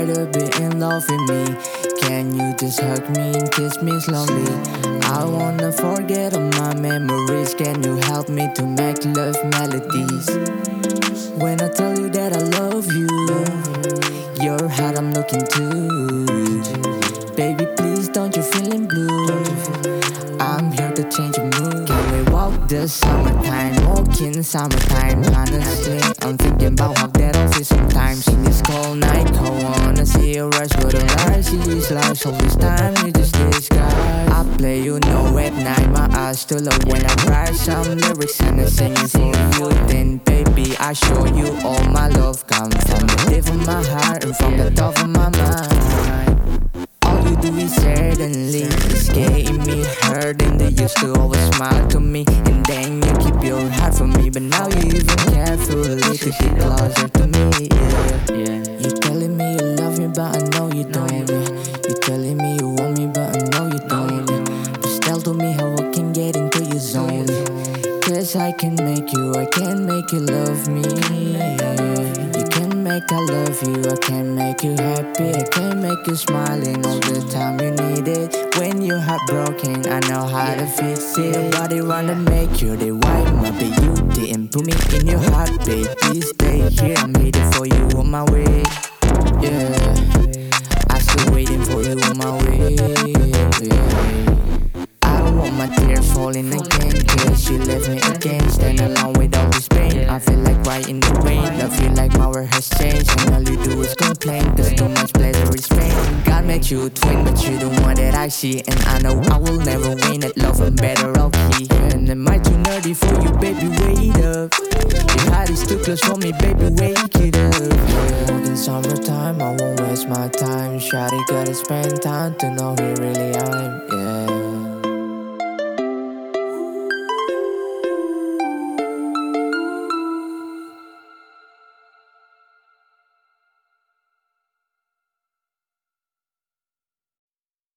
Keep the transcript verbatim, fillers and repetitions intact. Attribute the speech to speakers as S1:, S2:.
S1: to be in love with me? Can you just hug me and kiss me slowly? I wanna forget all my memories. Can you help me to make love melodies? When I tell you that I love you, your heart I'm looking to. Baby, please don't you feeling blue? I'm here to change your mood. Can we walk the summertime, walk in summertime? Honestly, I'm thinking about how that I feel sometimes. In this cold night, I wanna see you rush, but the lies is lies. All this time you just disguise. I play you know at night, my eyes still low when I write some lyrics and I sing it for you. Then baby, I show you all my love come from the depth of my heart and from the top of my mind. All you do is certainly escape me, hurting. They used to always smile to me, and then you keep your heart from me. But now you even carefully to get closer to me. Yeah, yeah. You telling me you love me, but I know you don't. You telling me you want me, but I know you don't. Just tell to me how I can get into your zone. Cause I can make you, I can make you love me. You can make I love you, I can make you happy. I can make you smiling all the time you need it. When you're heartbroken, I know how to fix it. Nobody wanna make you the wife, my beauty, and put me in your heart, baby. Stay here, I'm waiting for you on my way. Yeah, I'm still waiting for you on my way. Yeah. I want my tears falling again, cause you left me again. Stand alone with all this pain. I feel like writing the rain. I feel like my world has changed, and all you do is complain, cause too much pleasure is pain. God made you a twin, but you're the one that I see. And I know I will never win at love, I'm better off key. And am I too nerdy for you, baby, wait up. Your heart is too close for me, baby, wake it up. Yeah. In summertime, I won't waste my time. Shawty gotta spend time to know who really I am, yeah.